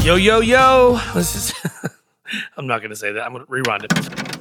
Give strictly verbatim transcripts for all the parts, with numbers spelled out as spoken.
Yo, yo, yo. This is. I'm not going to say that. I'm going to rewind it.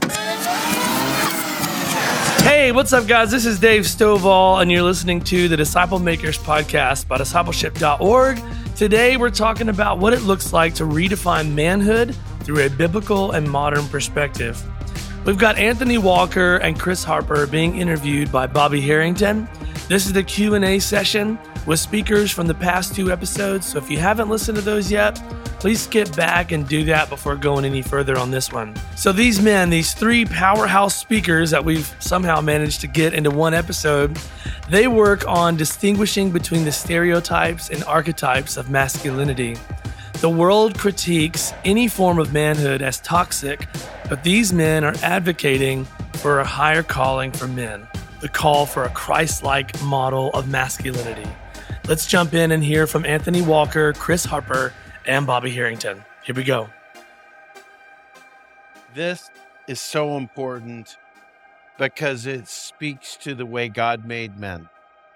Hey, what's up, guys? This is Dave Stovall, and you're listening to the Disciple Makers podcast by discipleship dot org. Today, we're talking about what it looks like to redefine manhood through a biblical and modern perspective. We've got Anthony Walker and Chris Harper being interviewed by Bobby Harrington. This is the Q and A session with speakers from the past two episodes, so if you haven't listened to those yet, please skip back and do that before going any further on this one. So these men, these three powerhouse speakers that we've somehow managed to get into one episode, they work on distinguishing between the stereotypes and archetypes of masculinity. The world critiques any form of manhood as toxic, but these men are advocating for a higher calling for men, the call for a Christ-like model of masculinity. Let's jump in and hear from Anthony Walker, Chris Harper, and Bobby Harrington. Here we go. This is so important because it speaks to the way God made men.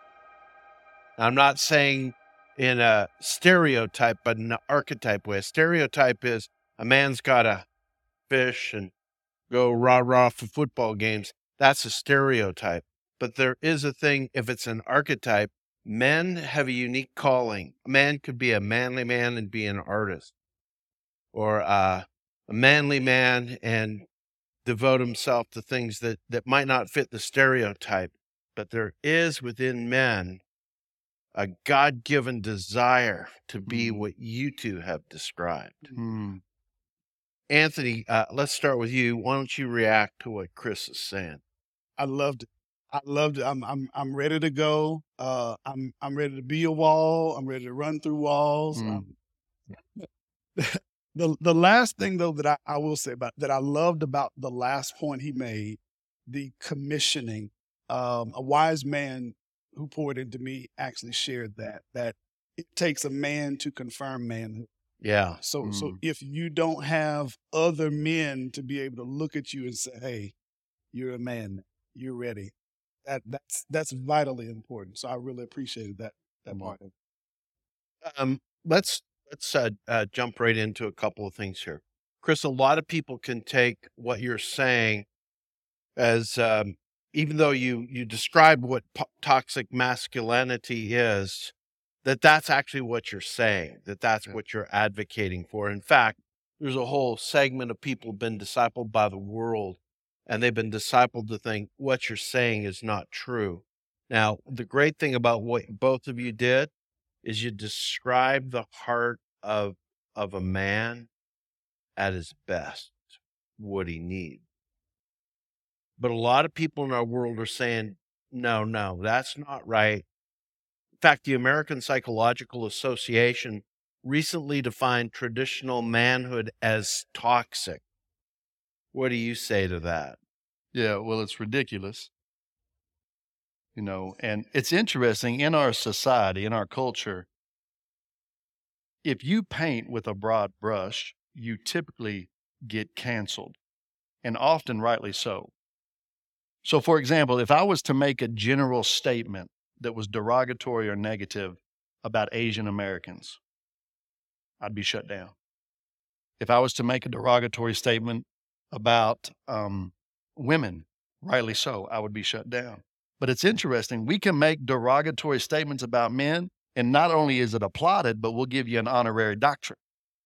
I'm not saying in a stereotype, but in an archetype way. A stereotype is a man's got to fish and go rah-rah for football games. That's a stereotype. But there is a thing, if it's an archetype, men have a unique calling. A man could be a manly man and be an artist, or uh, a manly man and devote himself to things that, that might not fit the stereotype. But there is within men a God-given desire to be what you two have described. Mm. Anthony, uh, let's start with you. Why don't you react to what Chris is saying? I loved it. I loved it. I'm I'm I'm ready to go. Uh, I'm I'm ready to be a wall. I'm ready to run through walls. Mm. Um, the the last thing though that I, I will say about that I loved about the last point he made, the commissioning. Um, a wise man who poured into me actually shared that that it takes a man to confirm manhood. Yeah. So Mm. so if you don't have other men to be able to look at you and say, "Hey, you're a man. You're ready." That that's that's vitally important. So I really appreciated that that part. Um, let's let's uh, uh, jump right into a couple of things here, Chris. A lot of people can take what you're saying as, um, even though you you described what po- toxic masculinity is, that that's actually what you're saying. That that's Yeah. what you're advocating for. In fact, there's a whole segment of people been discipled by the world, and they've been discipled to think what you're saying is not true. Now, the great thing about what both of you did is you described the heart of of a man at his best, what he needs. But a lot of people in our world are saying, no, no, that's not right. In fact, the American Psychological Association recently defined traditional manhood as toxic. What do you say to that? Yeah, well, it's ridiculous. You know, and it's interesting in our society, in our culture, if you paint with a broad brush, you typically get canceled, and often rightly so. So, for example, if I was to make a general statement that was derogatory or negative about Asian Americans, I'd be shut down. If I was to make a derogatory statement about um, women, rightly so, I would be shut down. But it's interesting. We can make derogatory statements about men, and not only is it applauded, but we'll give you an honorary doctorate.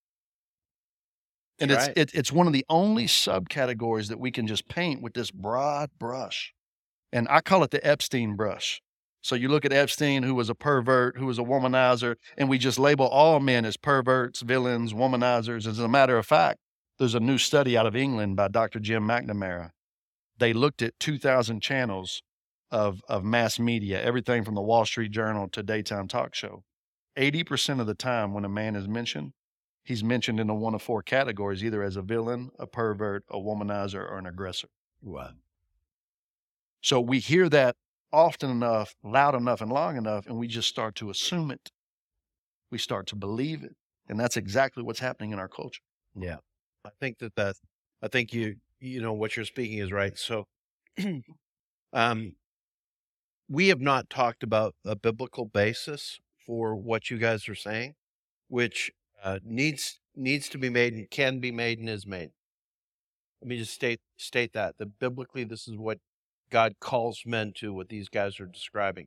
And That's it's right. it, it's one of the only subcategories that we can just paint with this broad brush. And I call it the Epstein brush. So you look at Epstein, who was a pervert, who was a womanizer, and we just label all men as perverts, villains, womanizers. As a matter of fact, there's a new study out of England by Doctor Jim McNamara. They looked at two thousand channels of, of mass media, everything from the Wall Street Journal to daytime talk show. eighty percent of the time when a man is mentioned, he's mentioned in a one of four categories, either as a villain, a pervert, a womanizer, or an aggressor. Wow. So we hear that often enough, loud enough, and long enough, and we just start to assume it. We start to believe it. And that's exactly what's happening in our culture. Yeah. I think that that, I think you, you know, what you're speaking is right. So, um, we have not talked about a biblical basis for what you guys are saying, which uh, needs needs to be made and can be made and is made. Let me just state state that that biblically this is what God calls men to. What these guys are describing.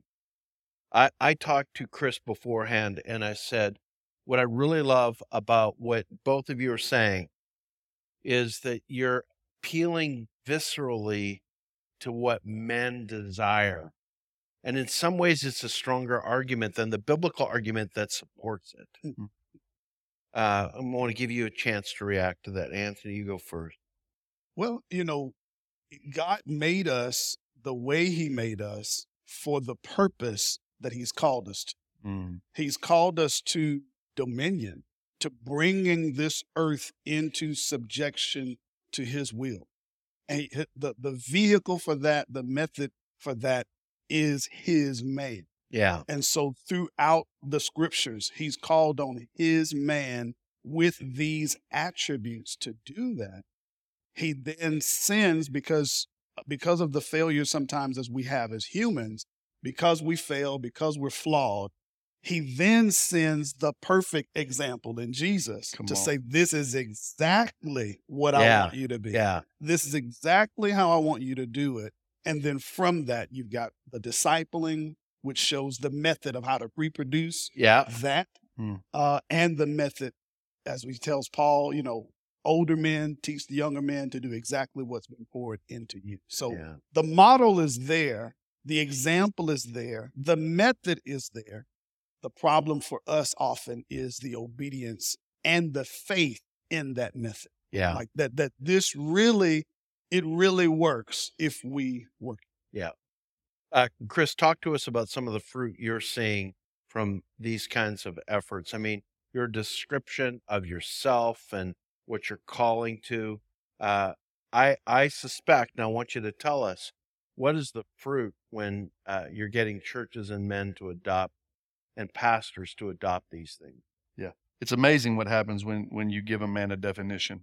I I talked to Chris beforehand, and I said what I really love about what both of you are saying is that you're appealing viscerally to what men desire. And in some ways, it's a stronger argument than the biblical argument that supports it. Mm-hmm. Uh, I want to give you a chance to react to that. Anthony, you go first. Well, you know, God made us the way he made us for the purpose that he's called us to. Mm. He's called us to dominion, to bringing this earth into subjection to his will. And he, the, the vehicle for that, the method for that is his man. Yeah. And so throughout the scriptures, he's called on his man with these attributes to do that. He then sins because, because of the failure sometimes as we have as humans, because we fail, because we're flawed, he then sends the perfect example in Jesus Come to on. say, this is exactly what I Yeah. want you to be. Yeah. This is exactly how I want you to do it. And then from that, you've got the discipling, which shows the method of how to reproduce Yeah. that, Hmm. uh, and the method, as he tells Paul, you know, older men teach the younger men to do exactly what's been poured into you. So Yeah. the model is there. The example is there. The method is there. The problem for us often is the obedience and the faith in that method. Yeah. Like that, that this really, it really works if we work. Yeah. Uh, Chris, talk to us about some of the fruit you're seeing from these kinds of efforts. I mean, your description of yourself and what you're calling to. Uh, I I suspect, and I want you to tell us, what is the fruit when uh, you're getting churches and men to adopt and pastors to adopt these things? It's amazing what happens when, when you give a man a definition.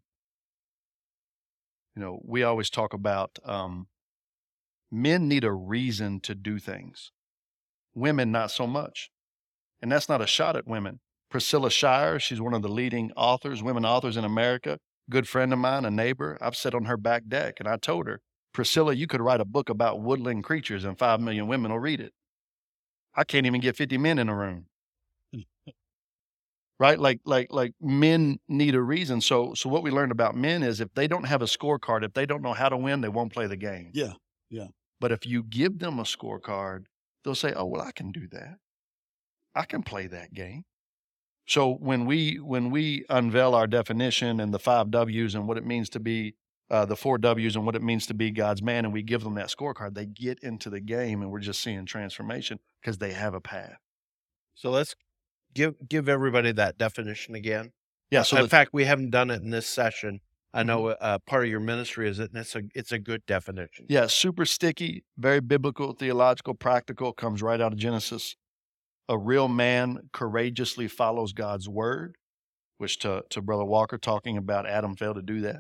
You know, we always talk about um, men need a reason to do things. Women, not so much. And that's not a shot at women. Priscilla Shirer, she's one of the leading authors, women authors in America, good friend of mine, a neighbor. I've sat on her back deck and I told her, Priscilla, you could write a book about woodland creatures and five million women will read it. I can't even get fifty men in a room. Right? Like, like, like men need a reason. So, so what we learned about men is if they don't have a scorecard, if they don't know how to win, they won't play the game. Yeah. Yeah. But if you give them a scorecard, they'll say, oh, well, I can do that. I can play that game. So when we, when we unveil our definition and the five W's and what it means to be, uh, the four W's and what it means to be God's man, and we give them that scorecard, they get into the game and we're just seeing transformation because they have a path. So let's give give everybody that definition again. Yeah. So in the, fact, we haven't done it in this session. I know uh, part of your ministry is it, and it's a it's a good definition. yeah, super sticky, very biblical, theological, practical, comes right out of Genesis. A real man courageously follows God's word, which to, to Brother Walker talking about Adam failed to do that.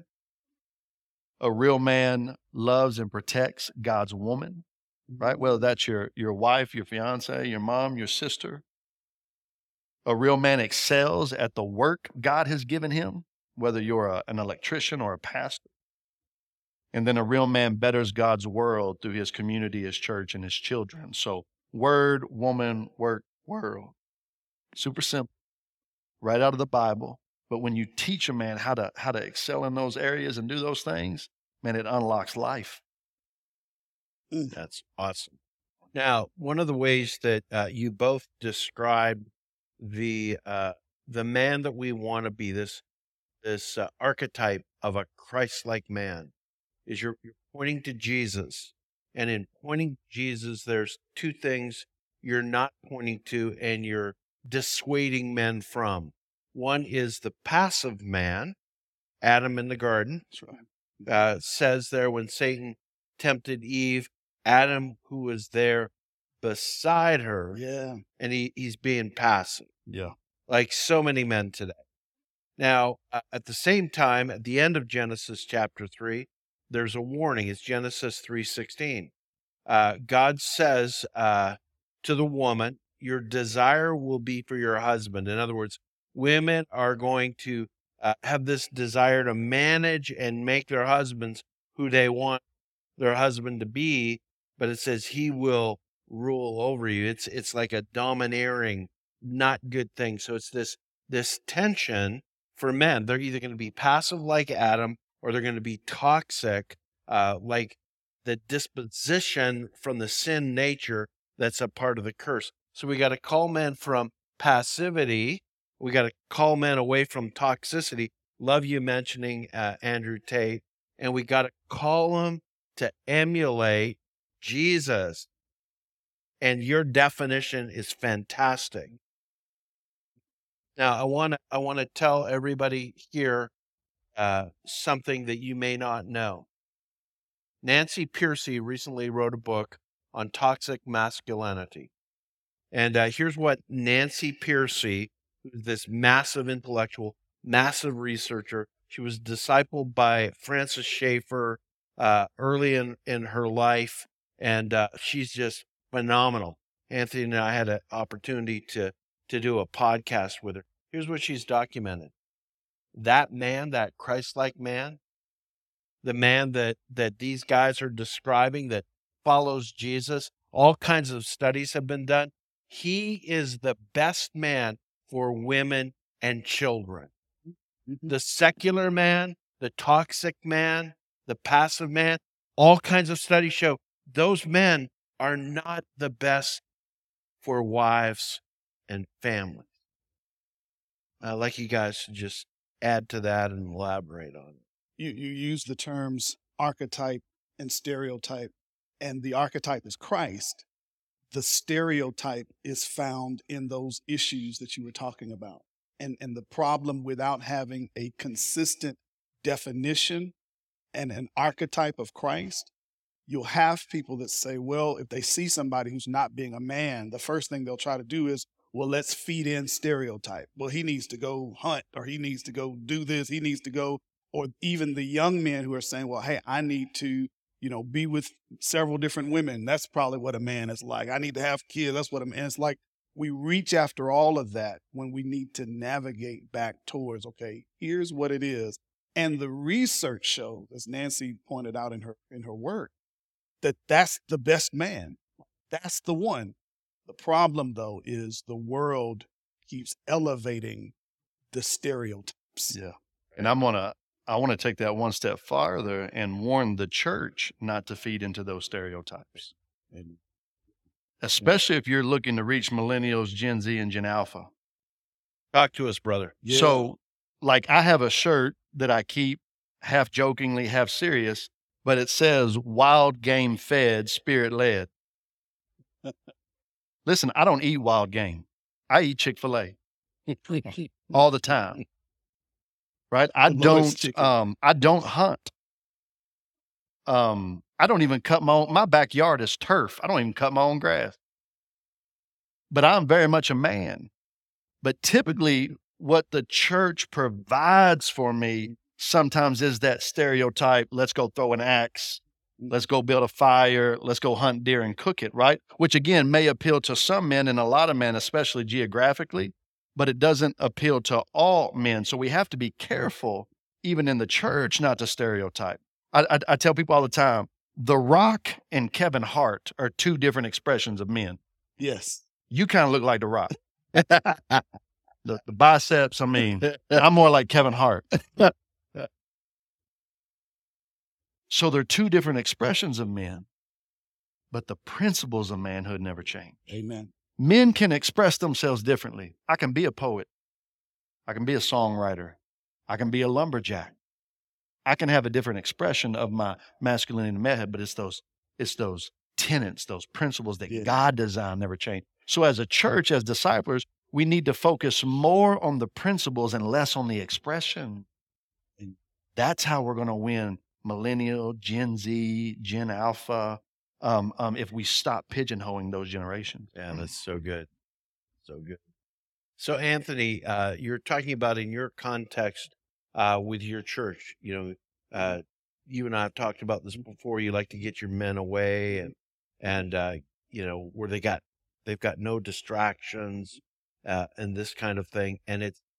A real man loves and protects God's woman, right? Whether that's your, your wife, your fiance, your mom, your sister. A real man excels at the work God has given him, whether you're a, an electrician or a pastor. And then a real man betters God's world through his community, his church, and his children. So word, woman, work, world. Super simple, right out of the Bible. But when you teach a man how to how to excel in those areas and do those things, man, it unlocks life. That's awesome. Now, one of the ways that uh, you both describe the uh, the man that we want to be, this this uh, archetype of a Christ-like man, is you're, you're pointing to Jesus. And in pointing to Jesus, there's two things you're not pointing to and you're dissuading men from. One is the passive man, Adam in the garden. That's right. Uh, says there when Satan tempted Eve, Adam, who was there beside her, Yeah. and he, he's being passive, Yeah. like so many men today. Now, uh, at the same time, at the end of Genesis chapter three, there's a warning. It's Genesis three sixteen. Uh, God says uh, to the woman, your desire will be for your husband. In other words, Women are going to uh, have this desire to manage and make their husbands who they want their husband to be, but it says he will rule over you. It's it's like a domineering, not good thing. So it's this this tension for men. They're either going to be passive like Adam, or they're going to be toxic, uh, like the disposition from the sin nature that's a part of the curse. So we got to call men from passivity. We got to call men away from toxicity. Love you mentioning uh, Andrew Tate. And we got to call them to emulate Jesus. And your definition is fantastic. Now, I want to I want to tell everybody here uh, something that you may not know. Nancy Pearcey recently wrote a book on toxic masculinity. And uh, here's what Nancy Pearcey, who's this massive intellectual, massive researcher, she was discipled by Francis Schaeffer uh, early in, in her life, and uh, she's just phenomenal. Anthony and I had an opportunity to, to do a podcast with her. Here's what she's documented. That man, that Christ-like man, the man that, that these guys are describing that follows Jesus, all kinds of studies have been done. He is the best man for women and children. The secular man, the toxic man, the passive man, all kinds of studies show those men are not the best for wives and families. I'd like you guys to just add to that and elaborate on it. You, you use the terms archetype and stereotype, and the archetype is Christ. The stereotype is found in those issues that you were talking about. And, and the problem without having a consistent definition and an archetype of Christ, you'll have people that say, well, if they see somebody who's not being a man, the first thing they'll try to do is, well, let's feed in stereotype. Well, he needs to go hunt, or he needs to go do this. He needs to go, or even the young men who are saying, well, hey, I need to, you know, be with several different women. That's probably what a man is like. I need to have kids. That's what a man is like. We reach after all of that when we need to navigate back towards, okay, here's what it is. And the research shows, as Nancy pointed out in her in her work, that that's the best man. That's the one. The problem, though, is the world keeps elevating the stereotypes. Yeah. And I'm going to, I want to take that one step farther and warn the church not to feed into those stereotypes. And Especially if you're looking to reach millennials, Gen Z, and Gen Alpha. Talk to us, brother. Yeah. So, like, I have a shirt that I keep half jokingly, half serious, but it says wild game fed, spirit led. Listen, I don't eat wild game. I eat Chick-fil-A all the time. Right? I The lowest don't, chicken. um, I don't hunt. Um, I don't even cut my own, my backyard is turf. I don't even cut my own grass. But I'm very much a man. But typically what the church provides for me sometimes is that stereotype, let's go throw an axe, let's go build a fire, let's go hunt deer and cook it, right? Which again may appeal to some men and a lot of men, especially geographically, but it doesn't appeal to all men. So we have to be careful, even in the church, not to stereotype. I, I, I tell people all the time, The Rock and Kevin Hart are two different expressions of men. Yes. You kind of look like The Rock. the, the biceps, I mean, I'm more like Kevin Hart. So they're two different expressions of men, but the principles of manhood never change. Amen. Men can express themselves differently. I can be a poet. I can be a songwriter. I can be a lumberjack. I can have a different expression of my masculinity and manhood, but it's those, it's those tenets, those principles that Yeah. God designed never change. So as a church, as disciplers, we need to focus more on the principles and less on the expression. And that's how we're going to win millennial, Gen Z, Gen Alpha, um, um, if we stop pigeonholing those generations. Yeah, that's so good. So good. So, Anthony, uh, you're talking about in your context uh, with your church, you know, uh, you and I have talked about this before. You like to get your men away and, and uh, you know, where they got, they've got no distractions uh, and this kind of thing. And it's,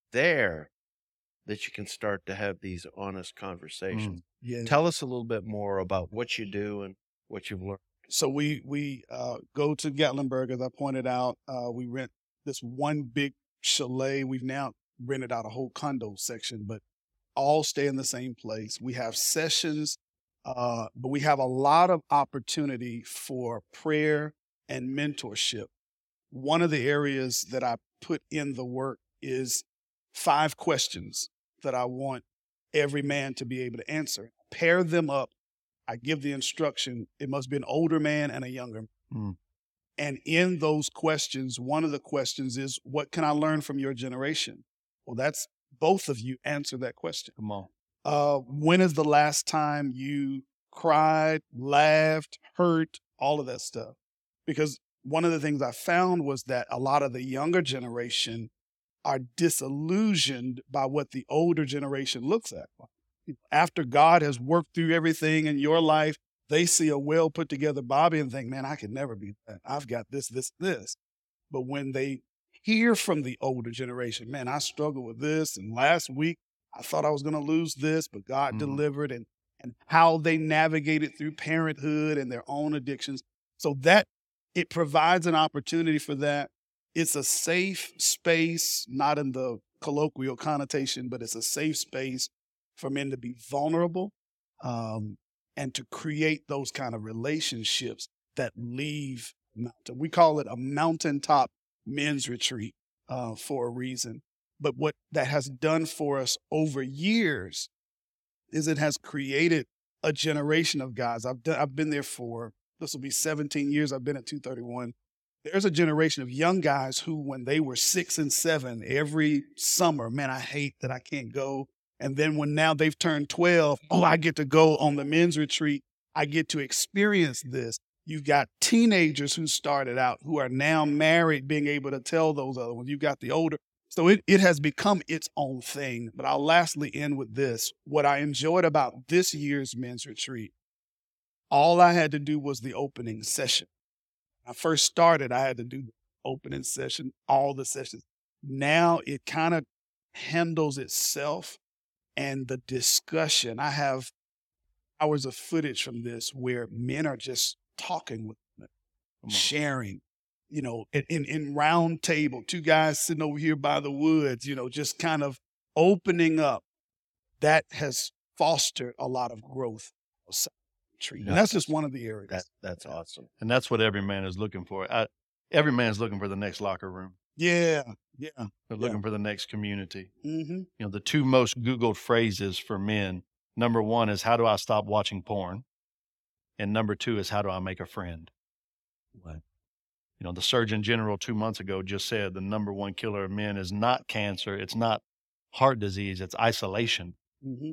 there that you can start to have these honest conversations. Mm. Yeah. Tell us a little bit more about what you do and what you've learned. So we we uh, go to Gatlinburg, as I pointed out. Uh, we rent this one big chalet. We've now rented out a whole condo section, but all stay in the same place. We have sessions, uh, but we have a lot of opportunity for prayer and mentorship. One of the areas that I put in the work is five questions that I want every man to be able to answer. Pair them up. I give the instruction. It must be an older man and a younger. Mm. And in those questions, one of the questions is, what can I learn from your generation? Well, that's both of you answer that question. Come on. Uh, when is the last time you cried, laughed, hurt, all of that stuff? Because one of the things I found was that a lot of the younger generation are disillusioned by what the older generation looks at. After God has worked through everything in your life, they see a well put together Bobby and think, man, I could never be that. I've got this, this, this. But when they hear from the older generation, man, I struggle with this. And last week I thought I was going to lose this, but God Mhm. delivered, and, and how they navigated through parenthood and their own addictions. So that it provides an opportunity for that. It's a safe space, not in the colloquial connotation, but it's a safe space for men to be vulnerable, um, and to create those kind of relationships that leave mountain. We call it a mountaintop men's retreat uh, for a reason. But what that has done for us over years is it has created a generation of guys. I've done, I've been there for, this will be seventeen years. I've been at two thirty-one. There's a generation of young guys who, when they were six and seven, every summer, man, I hate that I can't go. And then when now they've turned twelve, oh, I get to go on the men's retreat. I get to experience this. You've got teenagers who started out who are now married, being able to tell those other ones. You've got the older. So it, it has become its own thing. But I'll lastly end with this. What I enjoyed about this year's men's retreat, all I had to do was the opening session. When I first started, I had to do the opening session, all the sessions. Now it kind of handles itself. And the discussion, I have hours of footage from this where men are just talking with them, sharing, you know, in, in, in round table, two guys sitting over here by the woods, you know, just kind of opening up. That has fostered a lot of growth. And that's just one of the areas. That, that's awesome. And that's what every man is looking for. I, every man's looking for the next locker room. Yeah, yeah. They're looking yeah. for the next community. Mm-hmm. You know, the two most Googled phrases for men, number one is, how do I stop watching porn? And number two is, how do I make a friend? What? You know, the Surgeon General two months ago just said the number one killer of men is not cancer. It's not heart disease. It's isolation. Mm-hmm.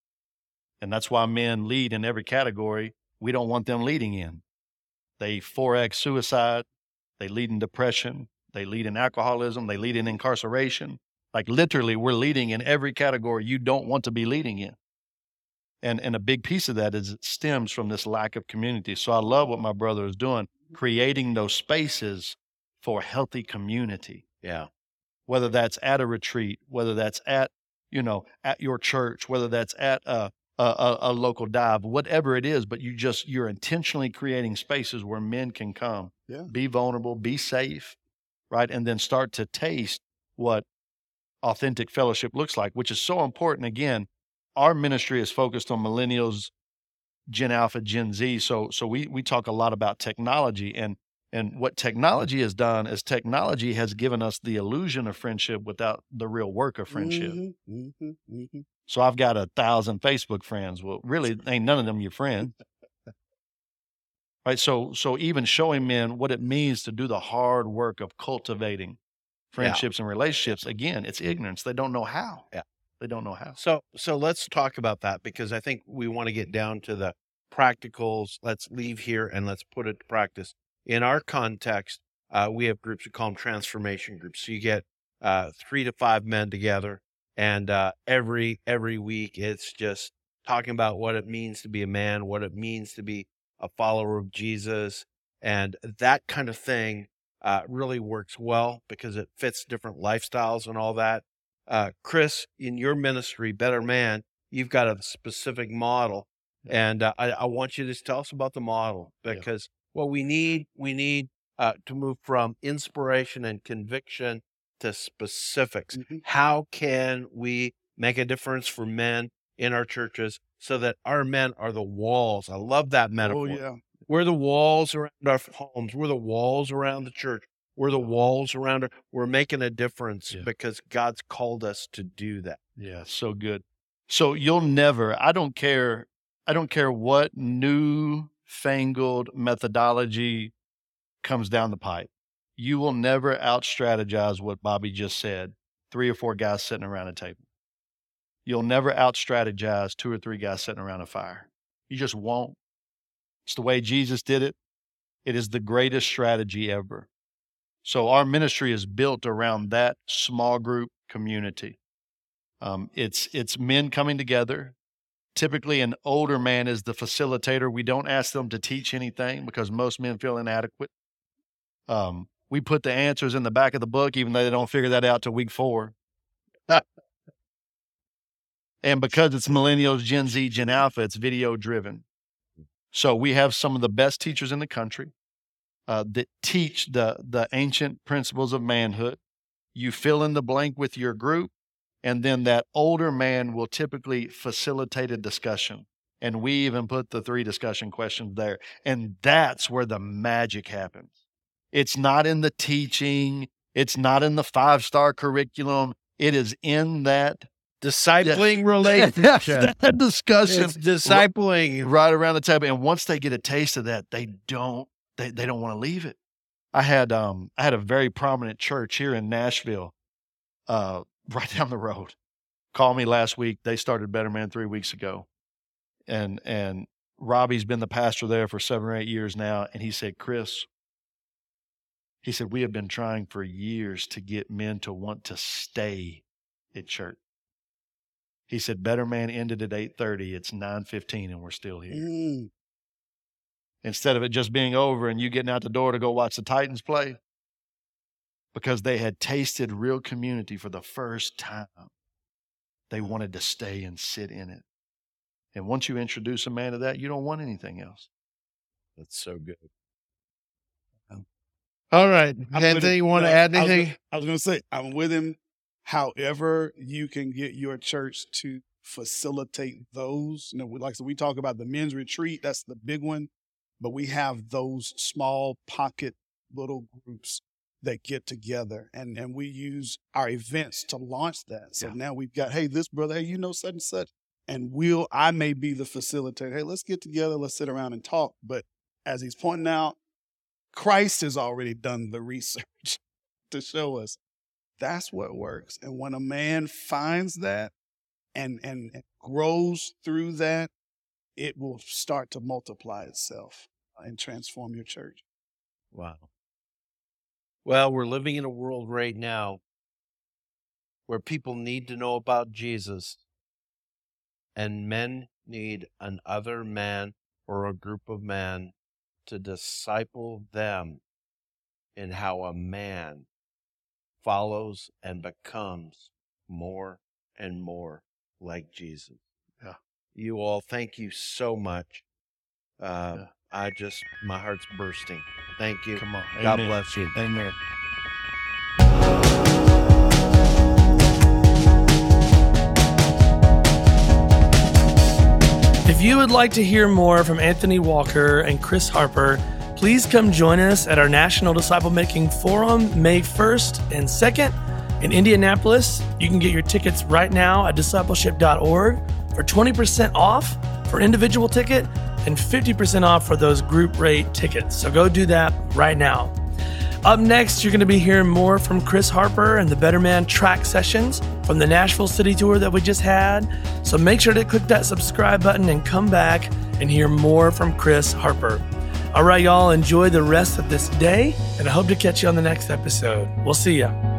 And that's why men lead in every category we don't want them leading in. They four X suicide. They lead in depression. They lead in alcoholism. They lead in incarceration. Like literally, we're leading in every category you don't want to be leading in. And and a big piece of that is it stems from this lack of community. So I love what my brother is doing, creating those spaces for healthy community. Yeah. Whether that's at a retreat, whether that's at, you know, at your church, whether that's at a, a, a, a local dive, whatever it is, but you just, you're intentionally creating spaces where men can come, yeah. be vulnerable, be safe, right? And then start to taste what authentic fellowship looks like, which is so important. Again, our ministry is focused on millennials, Gen Alpha, Gen Z. So, so we, we talk a lot about technology, and, and what technology has done is technology has given us the illusion of friendship without the real work of friendship. Mm-hmm, mm-hmm, mm-hmm. So I've got a thousand Facebook friends. Well, really ain't none of them your friend. Right. So, so even showing men what it means to do the hard work of cultivating friendships yeah. and relationships, again, it's ignorance. They don't know how. Yeah. They don't know how. So, so let's talk about that, because I think we want to get down to the practicals. Let's leave here and let's put it to practice. In our context, uh, we have groups, we call them transformation groups. So you get uh, three to five men together, and uh, every every week it's just talking about what it means to be a man, what it means to be a follower of Jesus, and that kind of thing uh, really works well because it fits different lifestyles and all that. uh, Chris, in your ministry, Better Man, you've got a specific model. And uh, I, I want you to tell us about the model, because yeah. what we need, we need uh, to move from inspiration and conviction to specifics. Mm-hmm. How can we make a difference for men in our churches so that our men are the walls? I love that metaphor. Oh, yeah. We're the walls around our homes. We're the walls around the church. We're the walls around it. We're making a difference yeah. because God's called us to do that. Yeah, so good. So you'll never, I don't care, I don't care what new fangled methodology comes down the pipe. You will never out-strategize what Bobby just said, three or four guys sitting around a table. You'll never out-strategize two or three guys sitting around a fire. You just won't. It's the way Jesus did it. It is the greatest strategy ever. So our ministry is built around that small group community. Um, it's it's men coming together. Typically, an older man is the facilitator. We don't ask them to teach anything because most men feel inadequate. Um, we put the answers in the back of the book, even though they don't figure that out till week four. And because it's millennials, Gen Z, Gen Alpha, it's video driven. So we have some of the best teachers in the country uh, that teach the, the ancient principles of manhood. You fill in the blank with your group, and then that older man will typically facilitate a discussion. And we even put the three discussion questions there. And that's where the magic happens. It's not in the teaching. It's not in the five-star curriculum. It is in that discipling yeah. relationship. That discussion. It's discipling. Right around the table. And once they get a taste of that, they don't, they, they don't want to leave it. I had, um, I had a very prominent church here in Nashville, uh, right down the road. Called me last week. They started Better Man three weeks ago. And, and Robbie's been the pastor there for seven or eight years now. And he said, Chris, he said, we have been trying for years to get men to want to stay at church. He said, Better Man ended at eight thirty. It's nine fifteen and we're still here. Mm. Instead of it just being over and you getting out the door to go watch the Titans play, because they had tasted real community for the first time. They wanted to stay and sit in it. And once you introduce a man to that, you don't want anything else. That's so good. All right. Anthony, you want to add anything? I was going to say, I'm with him. However you can get your church to facilitate those. You know, like I said, we talk about the men's retreat. That's the big one. But we have those small pocket little groups that get together. And, and we use our events to launch that. So yeah. now we've got, hey, this brother, hey, you know such and such. And we'll, I may be the facilitator. Hey, let's get together. Let's sit around and talk. But as he's pointing out, Christ has already done the research to show us that's what works. And when a man finds that and, and, and grows through that, it will start to multiply itself and transform your church. Wow. Well, we're living in a world right now where people need to know about Jesus, and men need another man or a group of men to disciple them in how a man follows and becomes more and more like Jesus. Yeah. You all, thank you so much. Uh, yeah. I just, my heart's bursting. Thank you. Come on. God Amen. bless you. Amen. If you would like to hear more from Anthony Walker and Chris Harper, please come join us at our National Disciple Making Forum May first and second in Indianapolis. You can get your tickets right now at discipleship dot org for twenty percent off for individual ticket and fifty percent off for those group rate tickets. So go do that right now. Up next, you're going to be hearing more from Chris Harper and the Better Man track sessions from the Nashville City Tour that we just had. So make sure to click that subscribe button and come back and hear more from Chris Harper. All right, y'all, enjoy the rest of this day, and I hope to catch you on the next episode. We'll see ya.